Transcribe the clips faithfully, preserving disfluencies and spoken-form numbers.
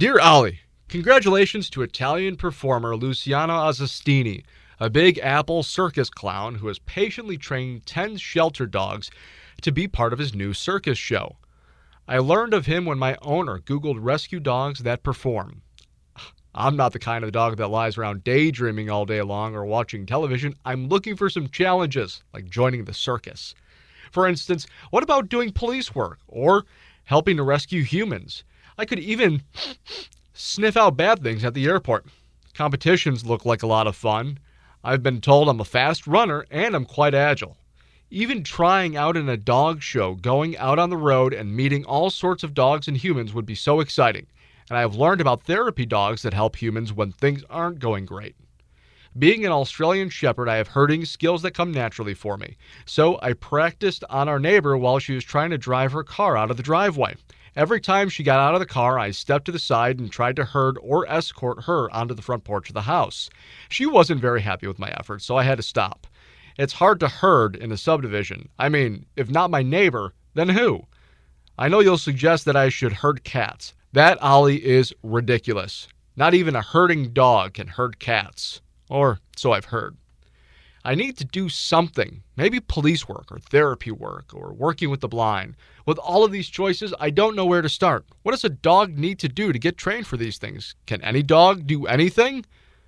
Dear Ollie, congratulations to Italian performer Luciano Azzastini, a Big Apple circus clown who has patiently trained ten shelter dogs to be part of his new circus show. I learned of him when my owner Googled rescue dogs that perform. I'm not the kind of dog that lies around daydreaming all day long or watching television. I'm looking for some challenges, like joining the circus. For instance, what about doing police work or helping to rescue humans? I could even sniff out bad things at the airport. Competitions look like a lot of fun. I've been told I'm a fast runner and I'm quite agile. Even trying out in a dog show, going out on the road and meeting all sorts of dogs and humans would be so exciting. And I have learned about therapy dogs that help humans when things aren't going great. Being an Australian Shepherd, I have herding skills that come naturally for me. So I practiced on our neighbor while she was trying to drive her car out of the driveway. Every time she got out of the car, I stepped to the side and tried to herd or escort her onto the front porch of the house. She wasn't very happy with my efforts, so I had to stop. It's hard to herd in a subdivision. I mean, if not my neighbor, then who? I know you'll suggest that I should herd cats. That, Ollie, is ridiculous. Not even a herding dog can herd cats. Or so I've heard. I need to do something, maybe police work or therapy work or working with the blind. With all of these choices, I don't know where to start. What does a dog need to do to get trained for these things? Can any dog do anything?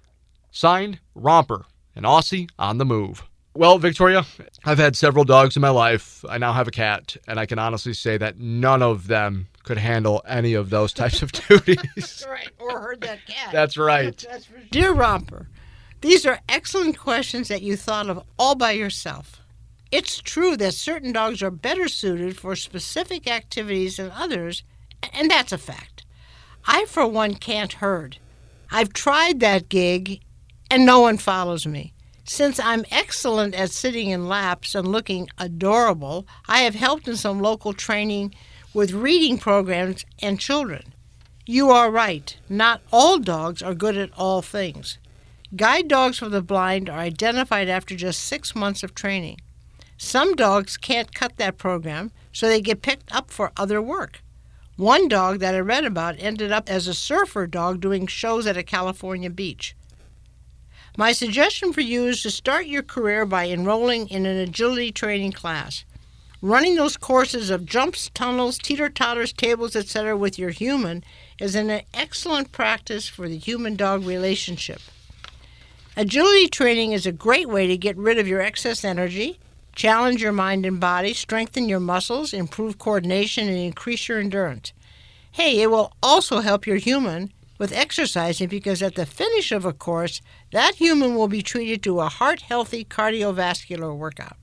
Signed, Romper, an Aussie on the move. Well, Victoria, I've had several dogs in my life. I now have a cat, and I can honestly say that none of them could handle any of those types of duties. That's right, or herd that cat. That's right. That's for sure. Dear Romper, these are excellent questions that you thought of all by yourself. It's true that certain dogs are better suited for specific activities than others, and that's a fact. I, for one, can't herd. I've tried that gig, and no one follows me. Since I'm excellent at sitting in laps and looking adorable, I have helped in some local training with reading programs and children. You are right. Not all dogs are good at all things. Guide dogs for the blind are identified after just six months of training. Some dogs can't cut that program, so they get picked up for other work. One dog that I read about ended up as a surfer dog doing shows at a California beach. My suggestion for you is to start your career by enrolling in an agility training class. Running those courses of jumps, tunnels, teeter-totters, tables, et cetera with your human is an excellent practice for the human-dog relationship. Agility training is a great way to get rid of your excess energy, challenge your mind and body, strengthen your muscles, improve coordination, and increase your endurance. Hey, it will also help your human with exercising because at the finish of a course, that human will be treated to a heart-healthy cardiovascular workout.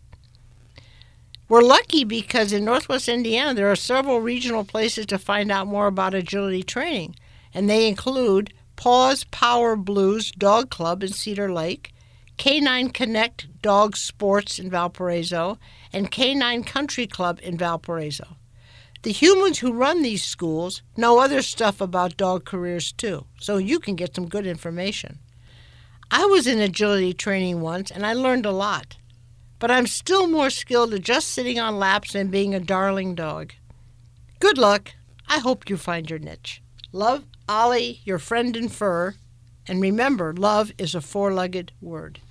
We're lucky because in Northwest Indiana, there are several regional places to find out more about agility training, and they include Paws Power Blues Dog Club in Cedar Lake, Canine Connect Dog Sports in Valparaiso, and Canine Country Club in Valparaiso. The humans who run these schools know other stuff about dog careers too, so you can get some good information. I was in agility training once, and I learned a lot. But I'm still more skilled at just sitting on laps and being a darling dog. Good luck. I hope you find your niche. Love, Ollie, your friend in fur. And remember, love is a four-legged word.